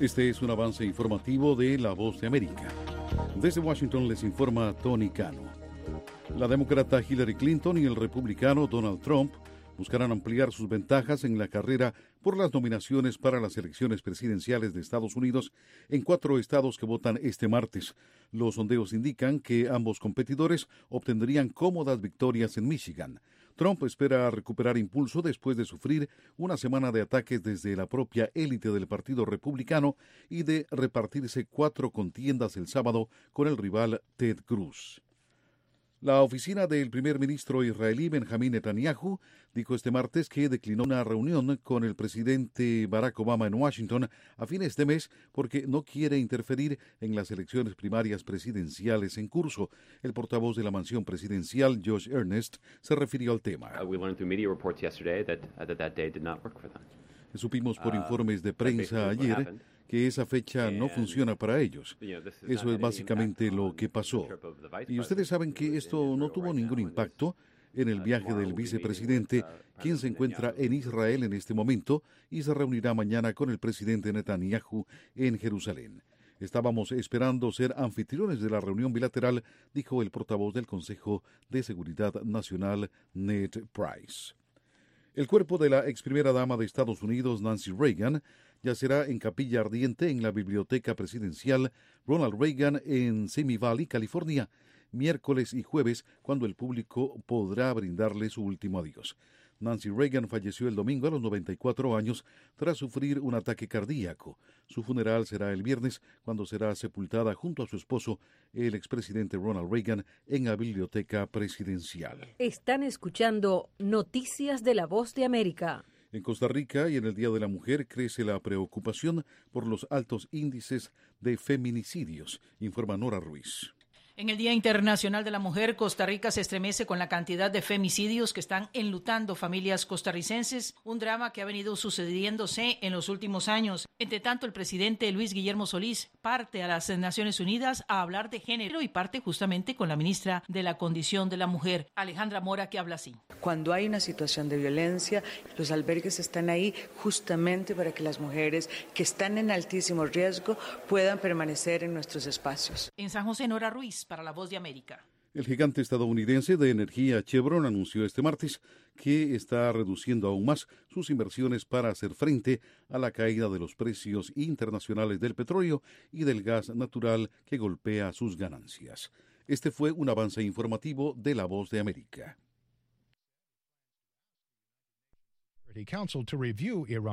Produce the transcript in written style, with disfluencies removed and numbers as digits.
Este es un avance informativo de La Voz de América. Desde Washington les informa Tony Cano. La demócrata Hillary Clinton y el republicano Donald Trump buscarán ampliar sus ventajas en la carrera por las nominaciones para las elecciones presidenciales de Estados Unidos en 4 estados que votan este martes. Los sondeos indican que ambos competidores obtendrían cómodas victorias en Michigan. Trump espera recuperar impulso después de sufrir una semana de ataques desde la propia élite del Partido Republicano y de repartirse 4 contiendas el sábado con el rival Ted Cruz. La oficina del primer ministro israelí Benjamín Netanyahu dijo este martes que declinó una reunión con el presidente Barack Obama en Washington a fines de mes porque no quiere interferir en las elecciones primarias presidenciales en curso. El portavoz de la mansión presidencial, Josh Earnest, se refirió al tema. Supimos por informes de prensa ayer que esa fecha no funciona para ellos. Eso es básicamente lo que pasó. Y ustedes saben que esto no tuvo ningún impacto en el viaje del vicepresidente, quien se encuentra en Israel en este momento y se reunirá mañana con el presidente Netanyahu en Jerusalén. Estábamos esperando ser anfitriones de la reunión bilateral, dijo el portavoz del Consejo de Seguridad Nacional, Ned Price. El cuerpo de la ex primera dama de Estados Unidos, Nancy Reagan, yacerá en capilla ardiente en la Biblioteca Presidencial Ronald Reagan en Simi Valley, California, miércoles y jueves, cuando el público podrá brindarle su último adiós. Nancy Reagan falleció el domingo a los 94 años tras sufrir un ataque cardíaco. Su funeral será el viernes, cuando será sepultada junto a su esposo, el expresidente Ronald Reagan, en la Biblioteca Presidencial. Están escuchando Noticias de La Voz de América. En Costa Rica y en el Día de la Mujer crece la preocupación por los altos índices de feminicidios, informa Nora Ruiz. En el Día Internacional de la Mujer, Costa Rica se estremece con la cantidad de femicidios que están enlutando familias costarricenses, un drama que ha venido sucediéndose en los últimos años. Entre tanto, el presidente Luis Guillermo Solís parte a las Naciones Unidas a hablar de género y parte justamente con la ministra de la Condición de la Mujer, Alejandra Mora, que habla así. Cuando hay una situación de violencia, los albergues están ahí justamente para que las mujeres que están en altísimo riesgo puedan permanecer en nuestros espacios. En San José, Nora Ruiz, para La Voz de América. El gigante estadounidense de energía Chevron anunció este martes que está reduciendo aún más sus inversiones para hacer frente a la caída de los precios internacionales del petróleo y del gas natural que golpea sus ganancias. Este fue un avance informativo de La Voz de América.